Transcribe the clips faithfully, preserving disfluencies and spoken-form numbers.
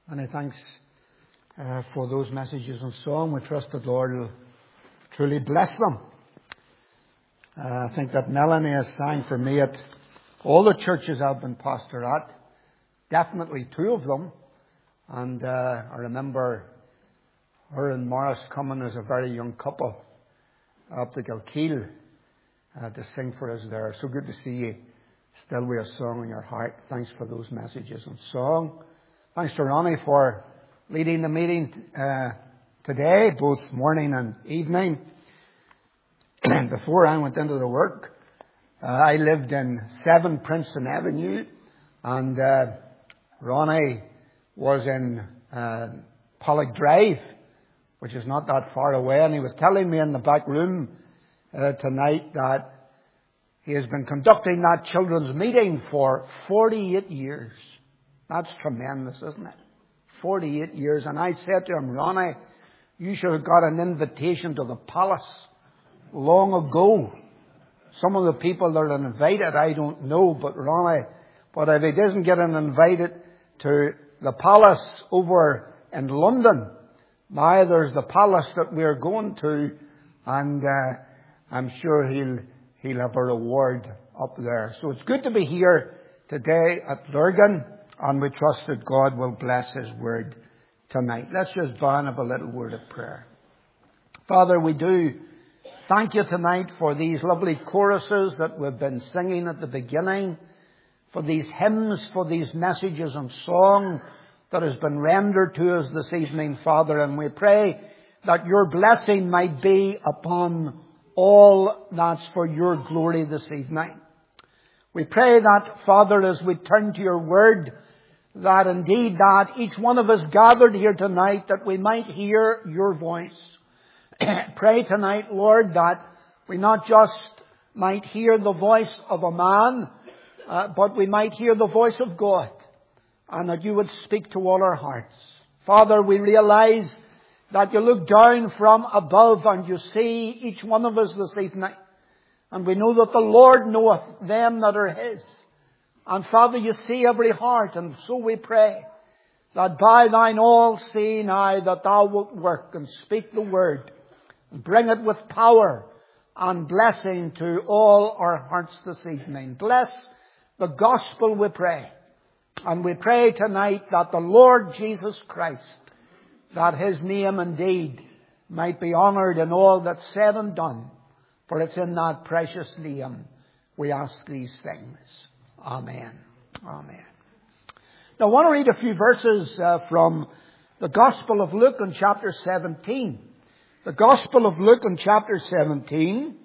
Many thanks uh, for those messages and song. We trust that Lord will truly bless them. Uh, I think that Melanie has sang for me at all the churches I've been pastor at. Definitely two of them. And uh, I remember her and Morris coming as a very young couple up to Kilkeel uh, to sing for us there. So good to see you still with a song in your heart. Thanks for those messages and song. Thanks to Ronnie for leading the meeting uh, today, both morning and evening. Before I went into the work, uh, I lived in seven Princeton Avenue, and uh, Ronnie was in uh, Pollock Drive, which is not that far away, and he was telling me in the back room uh, tonight that he has been conducting that children's meeting for forty-eight years. That's tremendous, isn't it? forty-eight years. And I said to him, Ronnie, you should have got an invitation to the palace long ago. Some of the people that are invited, I don't know, but Ronnie, but if he doesn't get an invited to the palace over in London, now there's the palace that we're going to, and uh, I'm sure he'll he'll have a reward up there. So it's good to be here today at Lurgan. And we trust that God will bless His word tonight. Let's just bow and have a little word of prayer. Father, we do thank you tonight for these lovely choruses that we've been singing at the beginning, for these hymns, for these messages and song that has been rendered to us this evening, Father. And we pray that your blessing might be upon all that's for your glory this evening. We pray that, Father, as we turn to your word, that indeed that each one of us gathered here tonight, that we might hear your voice. Pray tonight, Lord, that we not just might hear the voice of a man, uh, but we might hear the voice of God, and that you would speak to all our hearts. Father, we realize that you look down from above and you see each one of us this evening. And we know that the Lord knoweth them that are His. And Father, you see every heart. And so we pray that by thine all-seeing eye that thou wilt work and speak the word and bring it with power and blessing to all our hearts this evening. Bless the gospel, we pray. And we pray tonight that the Lord Jesus Christ, that His name indeed might be honoured in all that's said and done. For it's in that precious name we ask these things. Amen. Amen. Now I want to read a few verses uh, from the Gospel of Luke in chapter seventeen. The Gospel of Luke in chapter seventeen.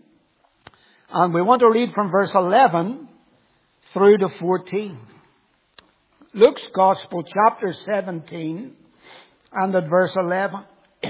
And we want to read from verse eleven through to fourteen. Luke's Gospel chapter seventeen and at verse eleven.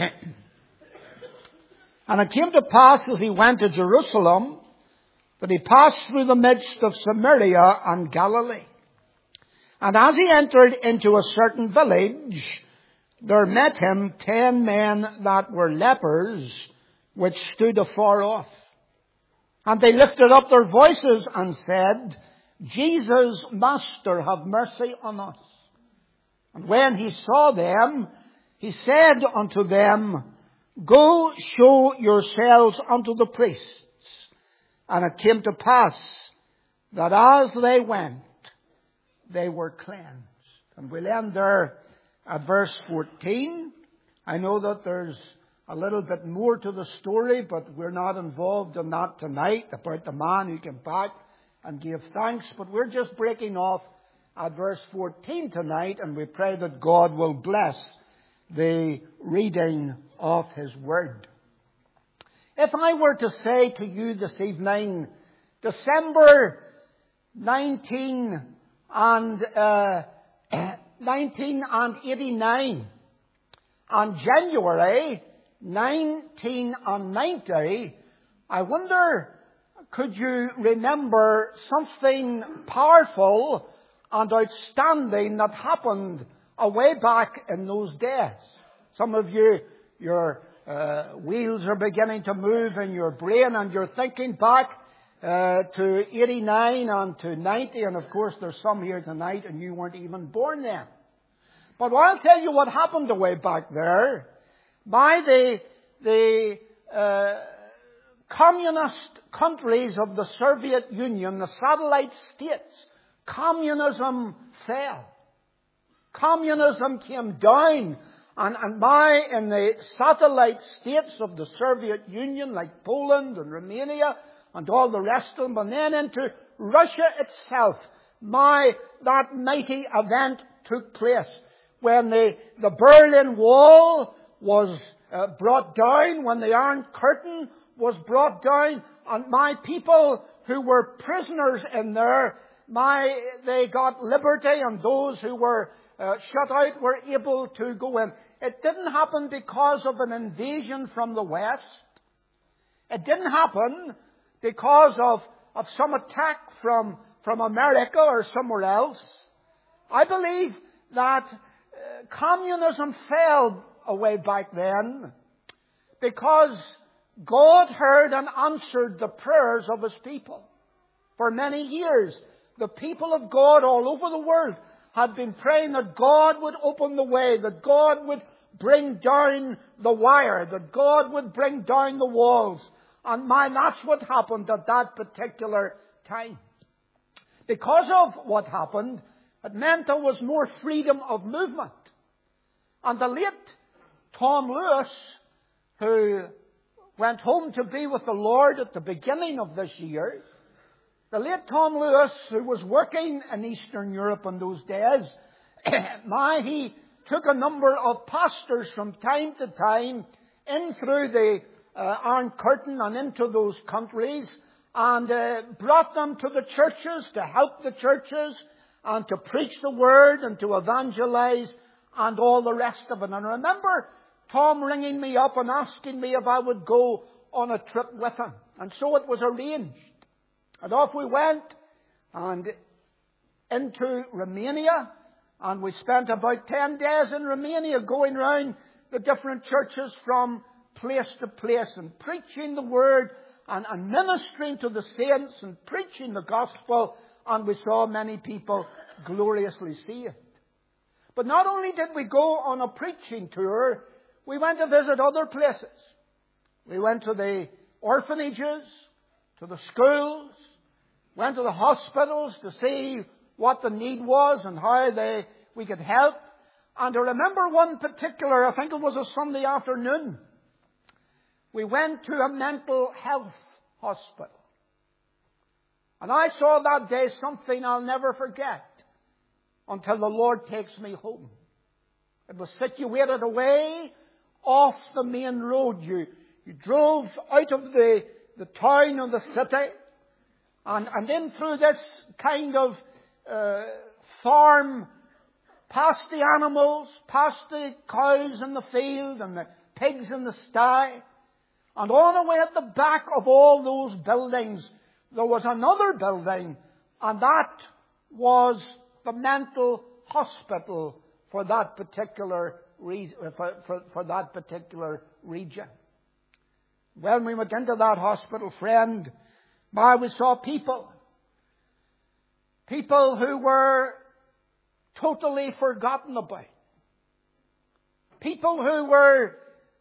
And it came to pass as he went to Jerusalem that he passed through the midst of Samaria and Galilee. And as he entered into a certain village, there met him ten men that were lepers, which stood afar off. And they lifted up their voices and said, Jesus, Master, have mercy on us. And when he saw them, he said unto them, Go show yourselves unto the priests. And it came to pass that as they went, they were cleansed. And we'll end there at verse fourteen. I know that there's a little bit more to the story, but we're not involved in that tonight, about the man who came back and gave thanks. But we're just breaking off at verse fourteen tonight, and we pray that God will bless the reading of His Word. If I were to say to you this evening, December nineteen and uh, nineteen and eighty-nine, and January nineteen and ninety, I wonder, could you remember something powerful and outstanding that happened away back in those days? Some of you, your uh, wheels are beginning to move in your brain and you're thinking back uh, to eighty-nine and to ninety. And of course there's some here tonight and you weren't even born then. But I'll tell you what happened away back there. By the, the uh, communist countries of the Soviet Union, the satellite states, communism fell. Communism came down. And, and by in the satellite states of the Soviet Union, like Poland and Romania and all the rest of them, and then into Russia itself, my, that mighty event took place when the, the Berlin Wall was uh, brought down, when the Iron Curtain was brought down, and my people who were prisoners in there, my, they got liberty, and those who were uh, shut out were able to go in. It didn't happen because of an invasion from the West. It didn't happen because of, of some attack from, from America or somewhere else. I believe that uh, communism fell away back then because God heard and answered the prayers of His people. For many years, the people of God all over the world had been praying that God would open the way, that God would bring down the wire, that God would bring down the walls. And man, that's what happened at that particular time. Because of what happened, it meant there was more freedom of movement. And the late Tom Lewis, who went home to be with the Lord at the beginning of this year, the late Tom Lewis, who was working in Eastern Europe in those days, my, he took a number of pastors from time to time in through the uh, Iron Curtain and into those countries and uh, brought them to the churches to help the churches and to preach the word and to evangelize and all the rest of it. And I remember Tom ringing me up and asking me if I would go on a trip with him. And so it was arranged. And off we went and into Romania. And we spent about ten days in Romania going round the different churches from place to place and preaching the word and, and ministering to the saints and preaching the gospel. And we saw many people gloriously saved. But not only did we go on a preaching tour, we went to visit other places. We went to the orphanages, to the schools, went to the hospitals to see what the need was and how they we could help. And I remember one particular, I think it was a Sunday afternoon, we went to a mental health hospital. And I saw that day something I'll never forget until the Lord takes me home. It was situated away off the main road. You, you drove out of the, the town or the city and, and in through this kind of uh, farm, past the animals, past the cows in the field and the pigs in the sty. And all the way at the back of all those buildings, there was another building, and that was the mental hospital for that particular reason, for, for, for that particular region. When we went into that hospital, friend, my, we saw people, people who were totally forgotten about, people who were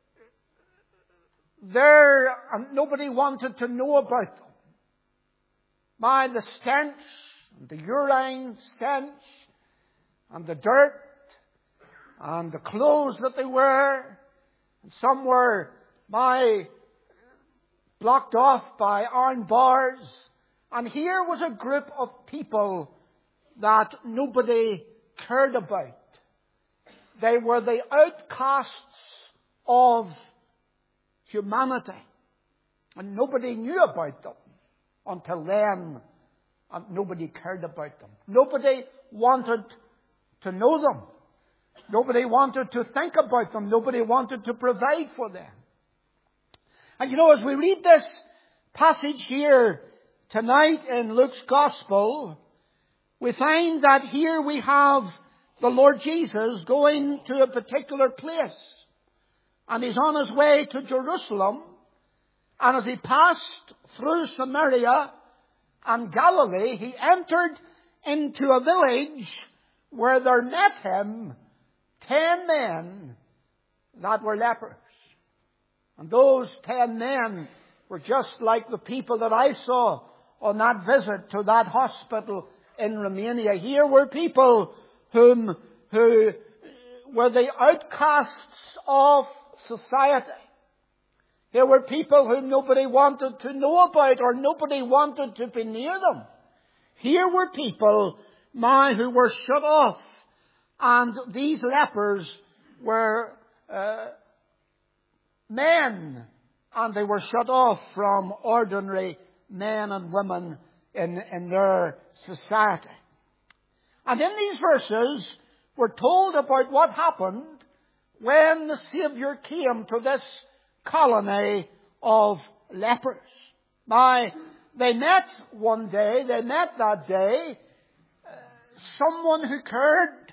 there and nobody wanted to know about them. My, the stench, the urine stench, and the dirt, and the clothes that they wear. And some were, my, blocked off by iron bars. And here was a group of people that nobody cared about. They were the outcasts of humanity. And nobody knew about them until then. And nobody cared about them. Nobody wanted to know them. Nobody wanted to think about them. Nobody wanted to provide for them. And you know, as we read this passage here tonight in Luke's Gospel, we find that here we have the Lord Jesus going to a particular place. And He's on His way to Jerusalem. And as He passed through Samaria and Galilee, He entered into a village where there met Him ten men that were lepers. And those ten men were just like the people that I saw on that visit to that hospital in Romania. Here were people whom, who were the outcasts of society. Here were people whom nobody wanted to know about or nobody wanted to be near them. Here were people, my, who were shut off. And these lepers were uh, men, and they were shut off from ordinary men and women in, in their society. And in these verses, we're told about what happened when the Saviour came to this colony of lepers. Now, they met one day, they met that day, uh, someone who cared.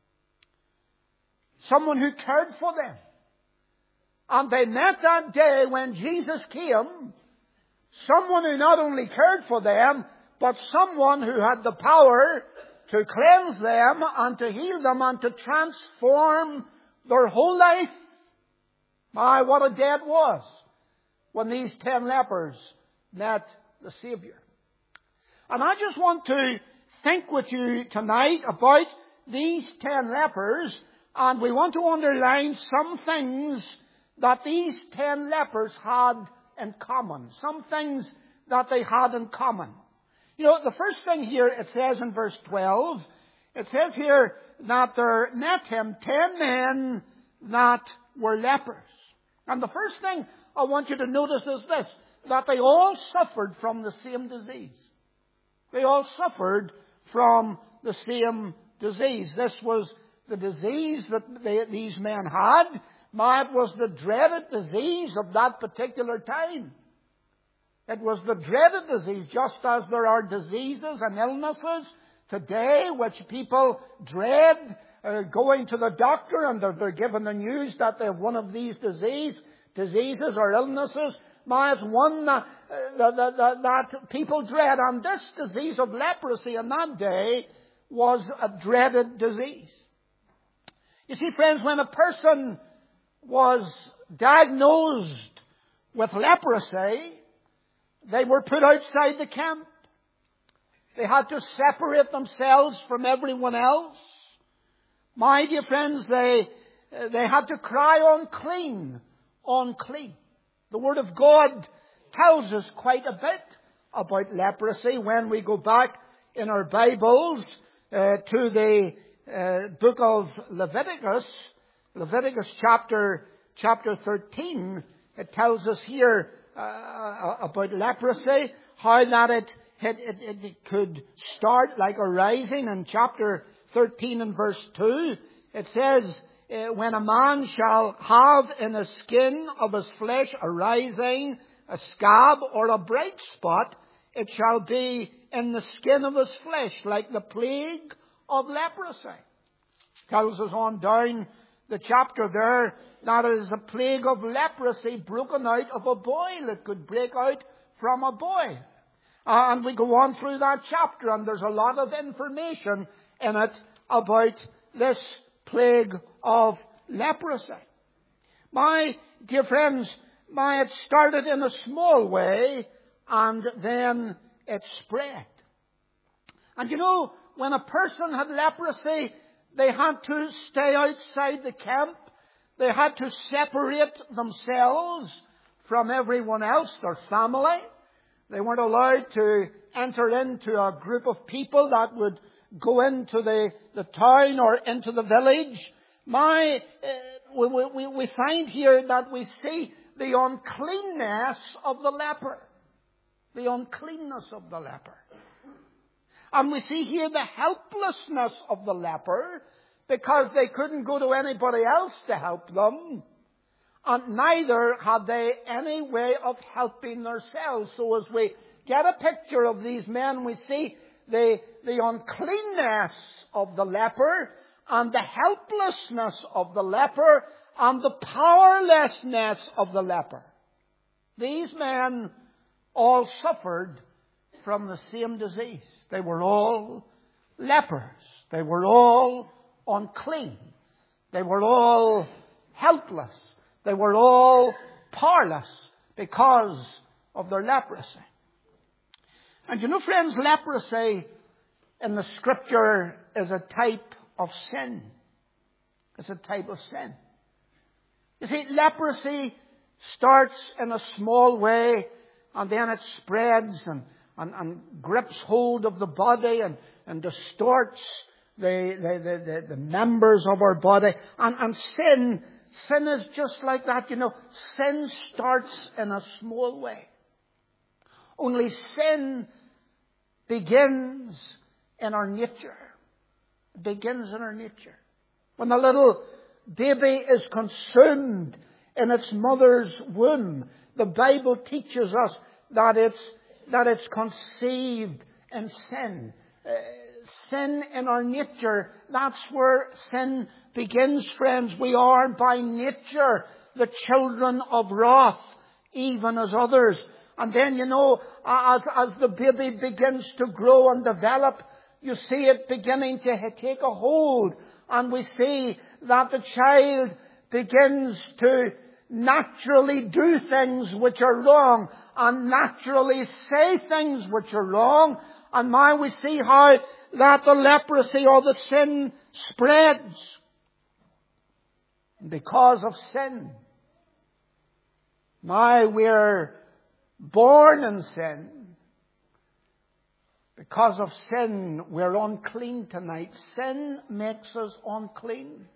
Someone who cared for them. And they met that day when Jesus came, someone who not only cared for them, but someone who had the power to cleanse them and to heal them and to transform their whole life. My, what a day it was when these ten lepers met the Saviour. And I just want to think with you tonight about these ten lepers, and we want to underline some things that these ten lepers had in common. Some things that they had in common. You know, the first thing here, it says in verse twelve, it says here that there met him ten men that were lepers. And the first thing I want you to notice is this, that they all suffered from the same disease. They all suffered from the same disease. This was the disease that they, these men had. My, it was the dreaded disease of that particular time. It was the dreaded disease, just as there are diseases and illnesses today which people dread uh, going to the doctor, and they're, they're given the news that they have one of these disease, diseases or illnesses. My, it's one that, uh, that, that, that people dread. And this disease of leprosy in that day was a dreaded disease. You see, friends, when a person was diagnosed with leprosy, they were put outside the camp. They had to separate themselves from everyone else. My dear friends, they, they had to cry unclean, unclean. The Word of God tells us quite a bit about leprosy when we go back in our Bibles uh, to the uh, book of Leviticus, Leviticus chapter, chapter thirteen. It tells us here uh, about leprosy, how that it, it, it, it could start like a rising. In chapter thirteen and verse two, it says, uh, when a man shall have in the skin of his flesh a rising, a scab, or a bright spot, it shall be in the skin of his flesh, like the plague of leprosy. Tells us on down the chapter there that it is a plague of leprosy broken out of a boil. It could break out from a boil. Uh, and we go on through that chapter, and there's a lot of information in it about this plague of leprosy. My dear friends, my, it started in a small way, and then it spread. And you know, when a person had leprosy, they had to stay outside the camp. They had to separate themselves from everyone else, their family. They weren't allowed to enter into a group of people that would go into the, the town or into the village. My, uh, we, we, we find here that we see the uncleanness of the leper. The uncleanness of the leper. And we see here the helplessness of the leper, because they couldn't go to anybody else to help them. And neither had they any way of helping themselves. So as we get a picture of these men, we see the, the uncleanness of the leper, and the helplessness of the leper, and the powerlessness of the leper. These men all suffered from the same disease. They were all lepers. They were all unclean. They were all helpless. They were all powerless because of their leprosy. And you know, friends, leprosy in the Scripture is a type of sin. It's a type of sin. You see, leprosy starts in a small way, and then it spreads and, and, and grips hold of the body and, and distorts the, the, the, the, the members of our body. And, and sin, sin is just like that, you know. Sin starts in a small way. Only sin begins in our nature. It begins in our nature. When the little baby is consumed in its mother's womb, the Bible teaches us that it's, that it's conceived in sin. Uh, sin in our nature, that's where sin begins, friends. We are by nature the children of wrath, even as others. And then, you know, as, as the baby begins to grow and develop, you see it beginning to take a hold. And we see that the child begins to naturally do things which are wrong and naturally say things which are wrong. And now we see how that the leprosy or the sin spreads. And because of sin, now we're born in sin. Because of sin, we're unclean tonight. Sin makes us unclean.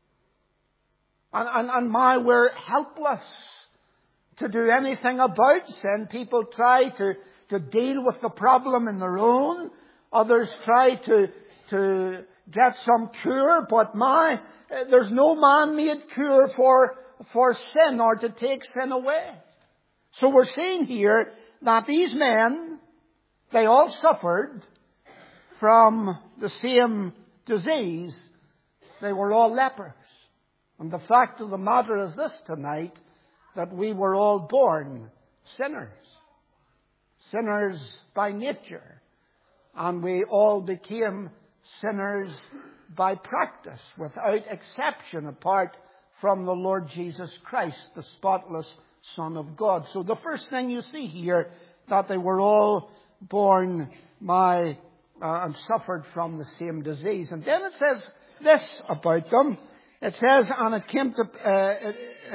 And, and, and now we're helpless to do anything about sin. People try to, to deal with the problem in their own. Others try to, to get some cure. But my, there's no man-made cure for, for sin or to take sin away. So we're seeing here that these men, they all suffered from the same disease. They were all lepers. And the fact of the matter is this tonight, that we were all born sinners. Sinners by nature. And we all became sinners by practice, without exception, apart from the Lord Jesus Christ, the spotless Son of God. So the first thing you see here, that they were all born my uh, and suffered from the same disease. And then it says this about them. It says, and it came to, uh, it, it,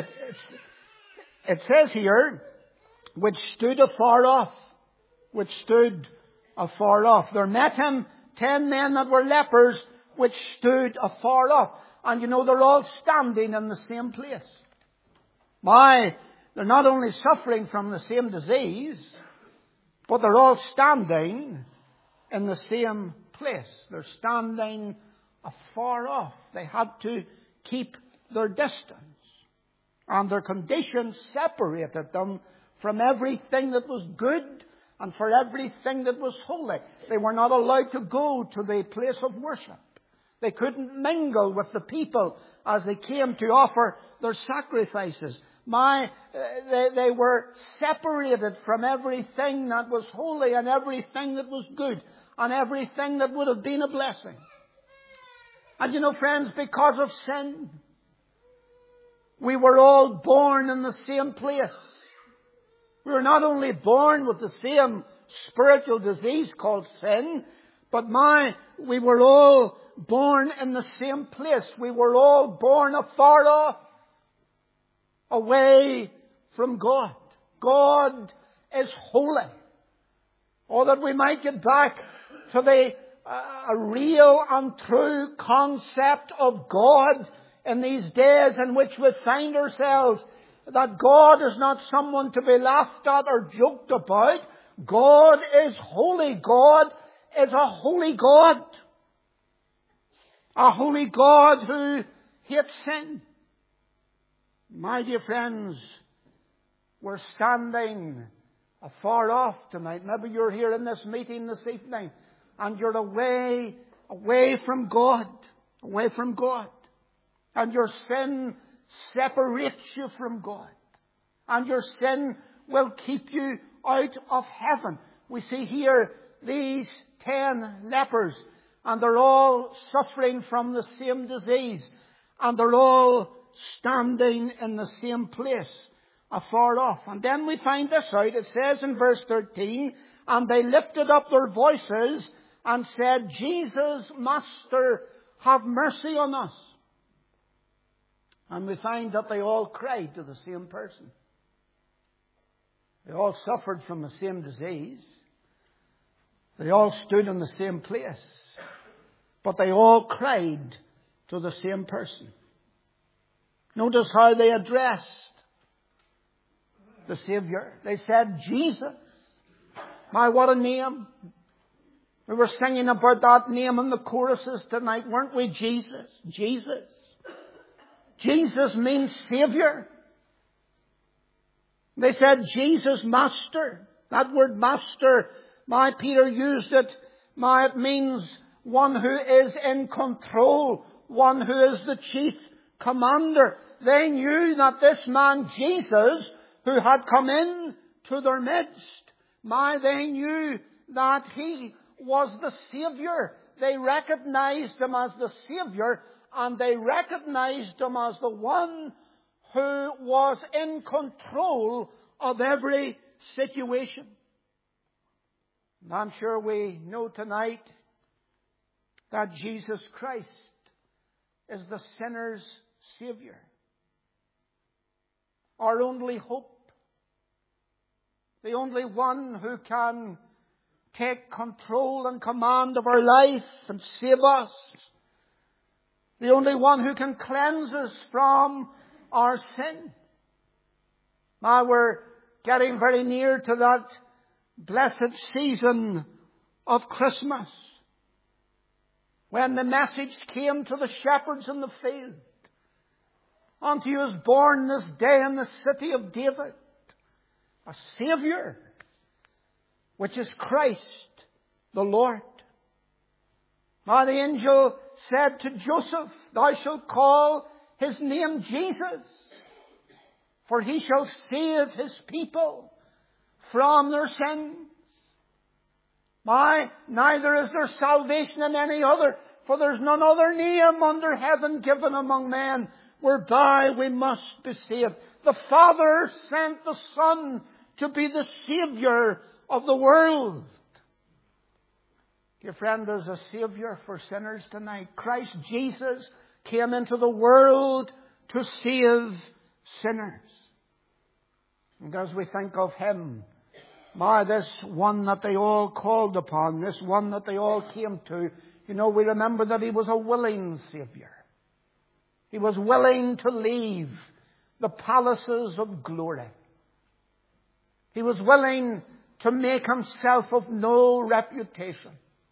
it says here, which stood afar off, which stood afar off. There met him ten men that were lepers, which stood afar off. And you know, they're all standing in the same place. My, they're not only suffering from the same disease, but they're all standing in the same place. They're standing afar off. They had to keep their distance. And their condition separated them from everything that was good and for everything that was holy. They were not allowed to go to the place of worship. They couldn't mingle with the people as they came to offer their sacrifices. My, uh, they, they were separated from everything that was holy and everything that was good and everything that would have been a blessing. And you know, friends, because of sin, we were all born in the same place. We were not only born with the same spiritual disease called sin, but my, we were all born in the same place. We were all born afar off, away from God. God is holy. Oh, that we might get back to the uh, a real and true concept of God in these days in which we find ourselves. That God is not someone to be laughed at or joked about. God is holy. God is a holy God. A holy God who hates sin. My dear friends, we're standing afar off tonight. Maybe you're here in this meeting this evening and you're away, away from God. Away from God. And your sin separates you from God. And your sin will keep you out of heaven. We see here these ten lepers, and they're all suffering from the same disease. and they're all standing in the same place, afar off. And then we find this out. It says in verse thirteen, and they lifted up their voices and said, Jesus, Master, have mercy on us. And we find that they all cried to the same person. They all suffered from the same disease. They all stood in the same place. But they all cried to the same person. Notice how they addressed the Savior. They said, Jesus. My, what a name. We were singing about that name in the choruses tonight, weren't we? Jesus. Jesus. Jesus means Savior. They said, Jesus, Master. That word Master, my Peter used it. My, it means one who is in control. One who is the chief commander. They knew that this man, Jesus, who had come in to their midst, my, they knew that he was the Savior. They recognized him as the Savior, and they recognized him as the one who was in control of every situation. And I'm sure we know tonight that Jesus Christ is the sinner's Savior. Our only hope. The only one who can take control and command of our life and save us. The only one who can cleanse us from our sin. Now we're getting very near to that blessed season of Christmas, when the message came to the shepherds in the field. Unto you is born this day in the city of David a Savior, which is Christ the Lord. Now the angel said to Joseph, thou shalt call his name Jesus, for he shall save his people from their sins. My, neither is there salvation in any other, for there's none other name under heaven given among men whereby we must be saved. The Father sent the Son to be the Savior of the world. Dear friend, there's a Savior for sinners tonight. Christ Jesus came into the world to save sinners. And as we think of Him, my, this one that they all called upon, this one that they all came to, you know, we remember that He was a willing Savior. He was willing to leave the palaces of glory. He was willing to make Himself of no reputation.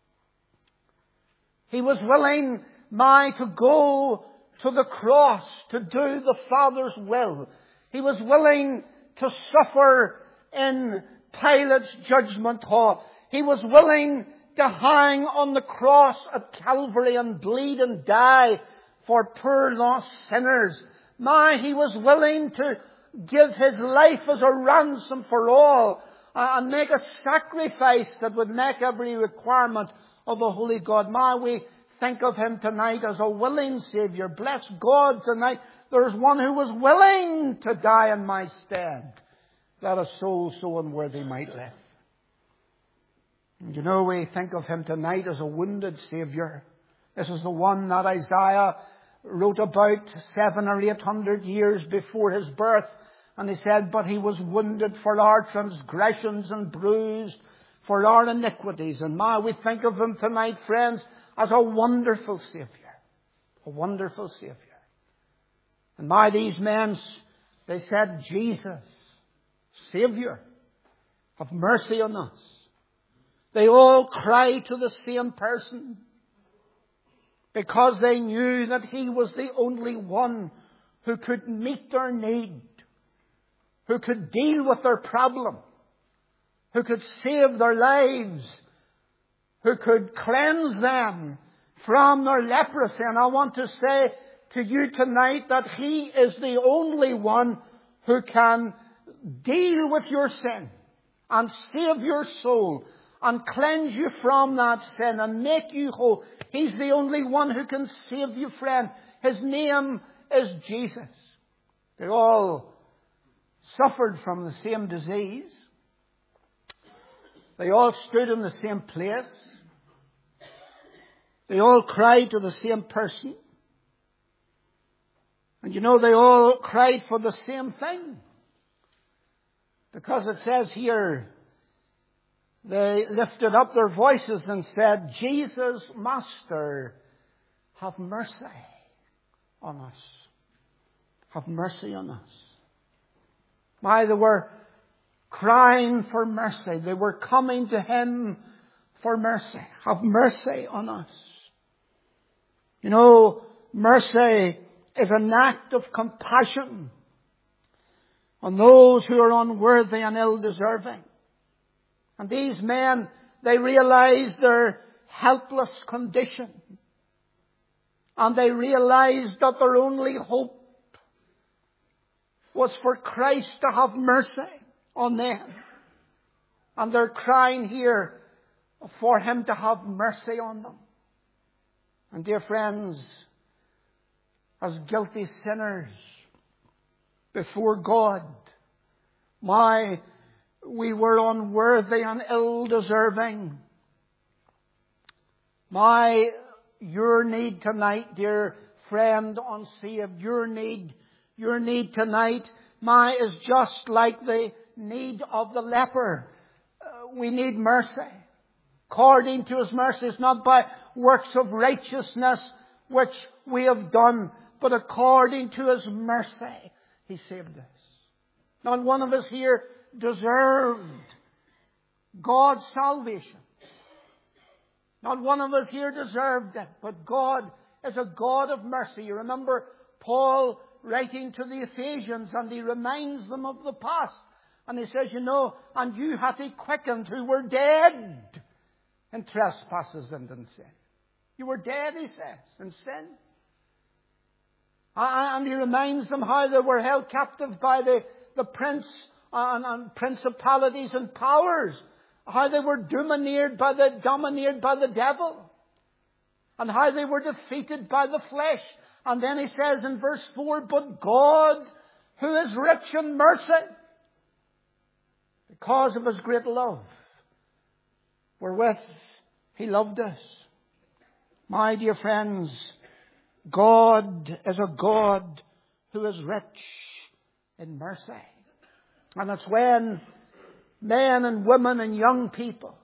He was willing, my, to go to the cross to do the Father's will. He was willing to suffer in Pilate's judgment hall. He was willing to hang on the cross at Calvary and bleed and die for poor lost sinners. My, He was willing to give His life as a ransom for all and make a sacrifice that would make every requirement of a holy God. My, we think of Him tonight as a willing Savior. Bless God tonight. There's one who was willing to die in my stead, that a soul so unworthy might live. And you know, we think of Him tonight as a wounded Savior. This is the one that Isaiah wrote about seven or eight hundred years before His birth. And he said, but He was wounded for our transgressions and bruised for our iniquities. And now we think of Him tonight, friends, as a wonderful Savior. A wonderful Savior. And now these men, they said, Jesus, Savior, have mercy on us. They all cry to the same person, because they knew that He was the only one who could meet their need, who could deal with their problem, who could save their lives, who could cleanse them from their leprosy. And I want to say to you tonight that He is the only one who can deal with your sin and save your soul and cleanse you from that sin and make you whole. He's the only one who can save you, friend. His name is Jesus. They all suffered from the same disease. They all stood in the same place. They all cried to the same person. And you know, they all cried for the same thing. Because it says here, they lifted up their voices and said, Jesus, Master, have mercy on us. Have mercy on us. My, they were crying for mercy. They were coming to Him for mercy. Have mercy on us. You know, mercy is an act of compassion on those who are unworthy and ill-deserving. And these men, they realized their helpless condition. And they realized that their only hope was for Christ to have mercy on them. And they're crying here for Him to have mercy on them. And dear friends, as guilty sinners before God, my, we were unworthy and ill-deserving. My, your need tonight, dear friend unsaved, your need, your need tonight, my, is just like the need of the leper. Uh, we need mercy. According to His mercy, it's not by works of righteousness which we have done, but according to His mercy, He saved us. Not one of us here deserved God's salvation. Not one of us here deserved it, but God is a God of mercy. You remember Paul writing to the Ephesians, and he reminds them of the past. And he says, you know, and you hath He quickened who were dead in trespasses and in sin. You were dead, he says, in sin. And he reminds them how they were held captive by the, the prince and, and principalities and powers. How they were domineered by the, domineered by the devil. And how they were defeated by the flesh. And then he says in verse four, but God, who is rich in mercy, because of His great love, wherewith He loved us. My dear friends, God is a God who is rich in mercy. And it's when men and women and young people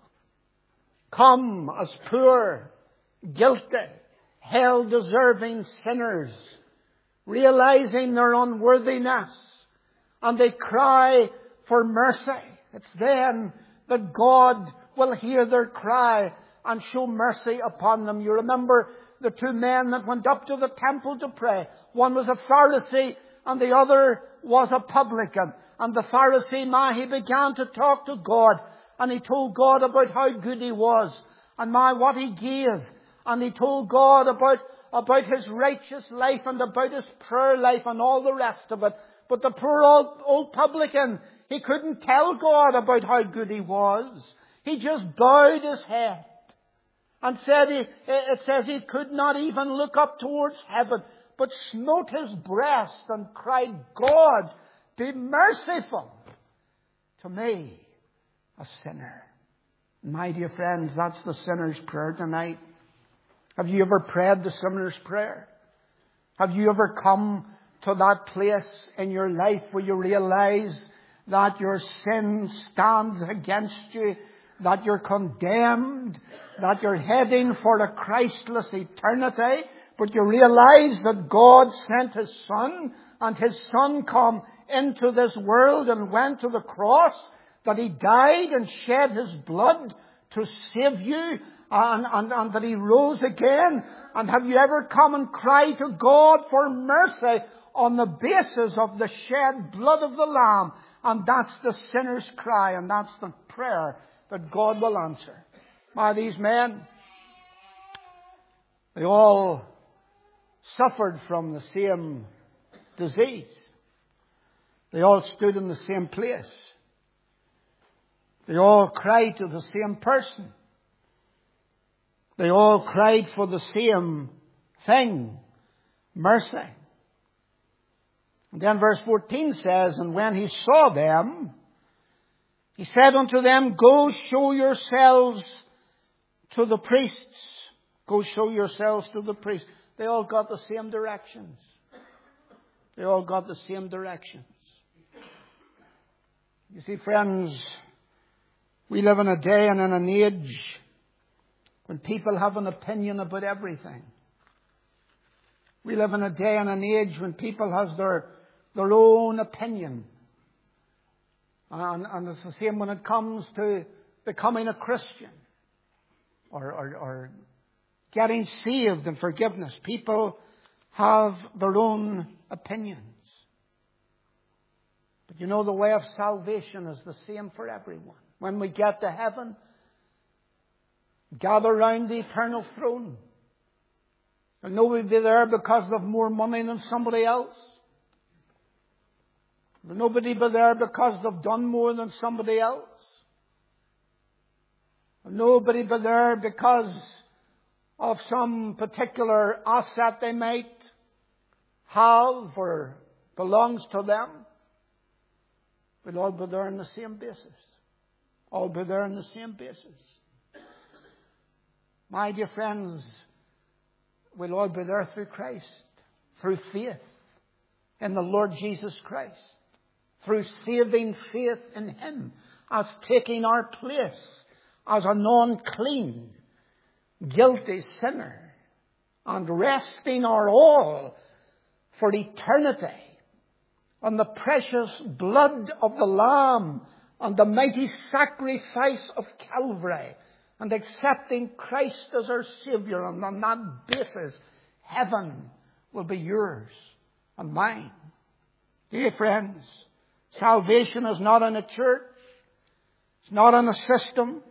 come as poor, guilty, hell-deserving sinners, realizing their unworthiness, and they cry for mercy. It's then that God will hear their cry and show mercy upon them. You remember the two men that went up to the temple to pray. One was a Pharisee and the other was a publican. And the Pharisee, my, he began to talk to God, and he told God about how good He was, and my, what He gave. And he told God about, about his righteous life and about his prayer life and all the rest of it. But the poor old, old publican, he couldn't tell God about how good He was. He just bowed his head and said, he, it says he could not even look up towards heaven, but smote his breast and cried, God, be merciful to me, a sinner. My dear friends, that's the sinner's prayer tonight. Have you ever prayed the sinner's prayer? Have you ever come to that place in your life where you realize that your sin stands against you, that you're condemned, that you're heading for a Christless eternity, but you realize that God sent His Son, and His Son come into this world and went to the cross, that He died and shed His blood to save you, and, and, and that He rose again. And have you ever come and cried to God for mercy on the basis of the shed blood of the Lamb? And that's the sinner's cry, and that's the prayer that God will answer. By these men, they all suffered from the same disease. They all stood in the same place. They all cried to the same person. They all cried for the same thing. mercy. And then verse fourteen says, and when he saw them, he said unto them, go show yourselves to the priests. Go show yourselves to the priests. They all got the same directions. They all got the same directions. You see, friends, we live in a day and in an age when people have an opinion about everything. We live in a day and an age when people have their, their own opinion. And, and it's the same when it comes to becoming a Christian or, or, or getting saved and forgiveness. People have their own opinions. But you know, the way of salvation is the same for everyone. When we get to heaven, gather round the eternal throne. You'll know we'll be there because of more money than somebody else. Will nobody be there because they've done more than somebody else? Will nobody be there because of some particular asset they might have or belongs to them? We'll all be there on the same basis. All be there on the same basis. My dear friends, we'll all be there through Christ, through faith in the Lord Jesus Christ, through saving faith in Him, as taking our place as an unclean, guilty sinner, and resting our all for eternity on the precious blood of the Lamb and the mighty sacrifice of Calvary, and accepting Christ as our Savior. And on that basis, heaven will be yours and mine. Dear friends, salvation is not in a church. It's not in a system.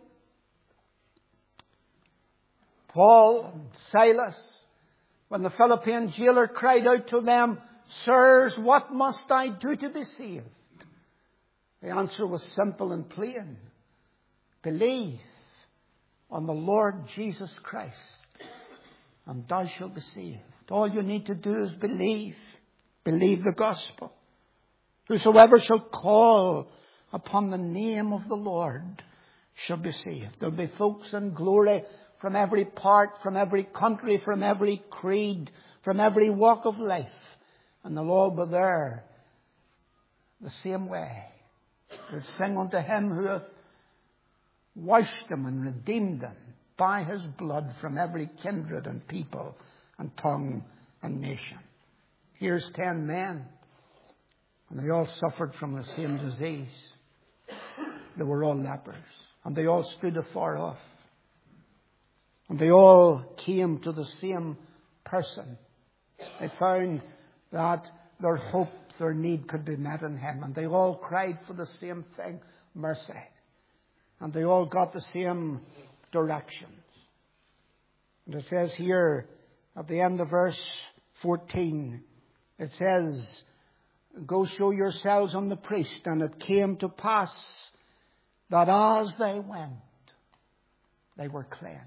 Paul and Silas, when the Philippian jailer cried out to them, sirs, what must I do to be saved? The answer was simple and plain. Believe on the Lord Jesus Christ, and thou shalt be saved. All you need to do is believe. Believe the gospel. Whosoever shall call upon the name of the Lord shall be saved. There'll be folks in glory from every part, from every country, from every creed, from every walk of life. And they'll all be there the same way. We'll sing unto Him who hath washed them and redeemed them by His blood from every kindred and people and tongue and nation. Here's ten men, and they all suffered from the same disease. They were all lepers, and they all stood afar off. And they all came to the same person. They found that their hope, their need could be met in Him. And they all cried for the same thing, mercy. And they all got the same directions. And it says here at the end of verse fourteen, it says, go show yourselves on the priest. And it came to pass that as they went, they were cleansed.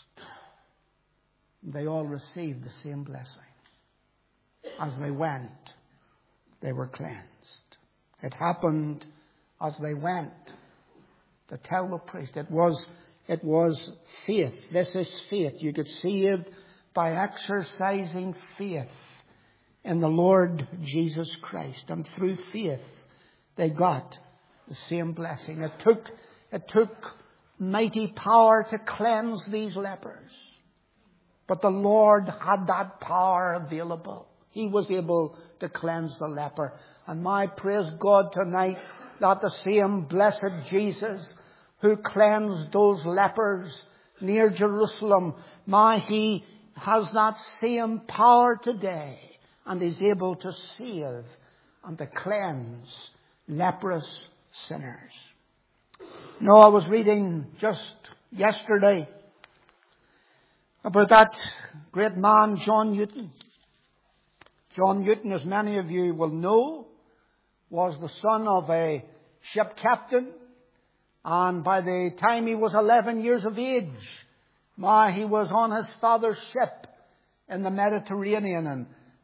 They all received the same blessing. As they went, they were cleansed. It happened as they went to tell the priest. It was, it was faith. This is faith. You get saved by exercising faith in the Lord Jesus Christ. And through faith, they got the same blessing. It took, it took mighty power to cleanse these lepers. But the Lord had that power available. He was able to cleanse the leper. And my praise God tonight that the same blessed Jesus who cleansed those lepers near Jerusalem, my, He has that same power today and is able to save and to cleanse leprous sinners. No, I was reading just yesterday about that great man, John Newton. John Newton, as many of you will know, was the son of a ship captain. And by the time he was eleven years of age, my, he was on his father's ship in the Mediterranean. And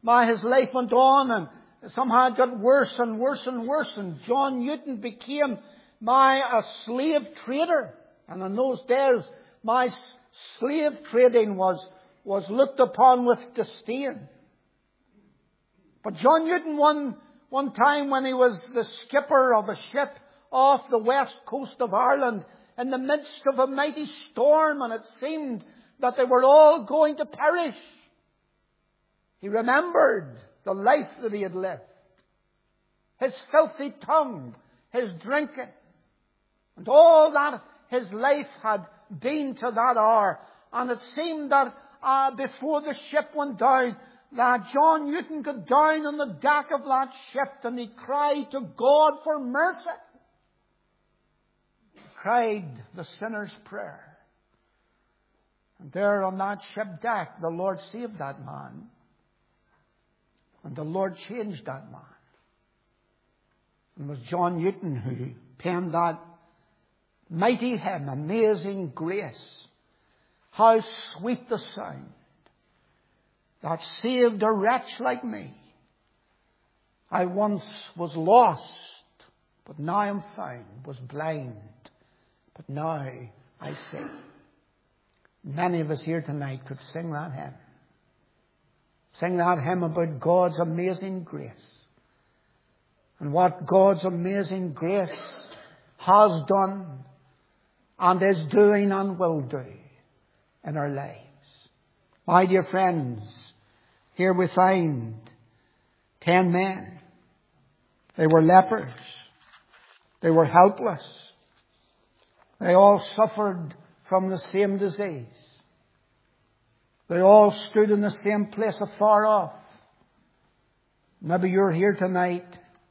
my, his life went on, and somehow it got worse and worse and worse. And John Newton became my a slave trader. And in those days, my slave trading was, was looked upon with disdain. But John Newton, one, one time when he was the skipper of a ship off the west coast of Ireland, in the midst of a mighty storm, and it seemed that they were all going to perish, he remembered the life that he had lived. His filthy tongue, his drinking, and all that his life had been to that hour. And it seemed that uh, before the ship went down, that John Newton got down on the deck of that ship and he cried to God for mercy. He cried the sinner's prayer. And there on that ship deck, the Lord saved that man. And the Lord changed that man. And it was John Newton who penned that mighty hymn, Amazing Grace. How sweet the sound that saved a wretch like me. I once was lost, but now am found, was blind, but now I see. Many of us here tonight could sing that hymn. Sing that hymn about God's amazing grace. And what God's amazing grace has done and is doing and will do in our lives. My dear friends, here we find ten men. They were lepers. They were helpless. They all suffered from the same disease. They all stood in the same place afar off. Maybe you're here tonight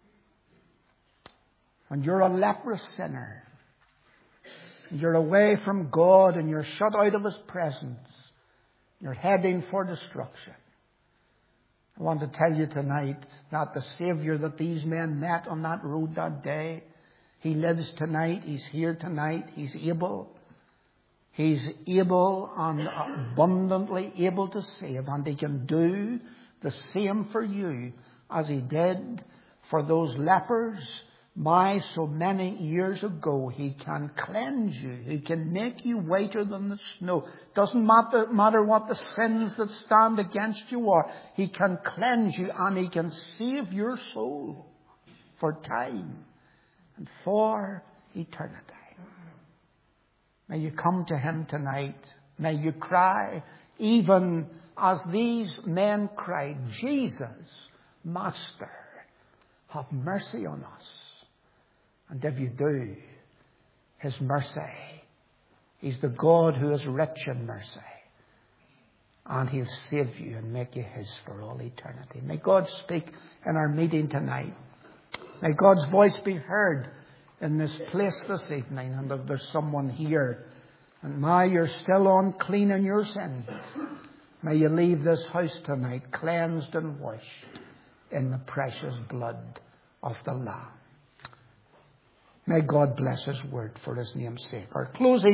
and you're a leprous sinner. You're away from God and you're shut out of His presence. You're heading for destruction. I want to tell you tonight that the Savior that these men met on that road that day, He lives tonight. He's here tonight. He's able. He's able and abundantly able to save. And He can do the same for you as He did for those lepers. My, so many years ago, He can cleanse you. He can make you whiter than the snow. Doesn't matter, matter what the sins that stand against you are. He can cleanse you and He can save your soul for time and for eternity. May you come to Him tonight. May you cry, even as these men cried, Jesus, Master, have mercy on us. And if you do, His mercy, He's the God who is rich in mercy. And He'll save you and make you His for all eternity. May God speak in our meeting tonight. May God's voice be heard in this place this evening. And if there's someone here, and my, you're still unclean in your sins, may you leave this house tonight cleansed and washed in the precious blood of the Lamb. May God bless His word for His name's sake. Our closing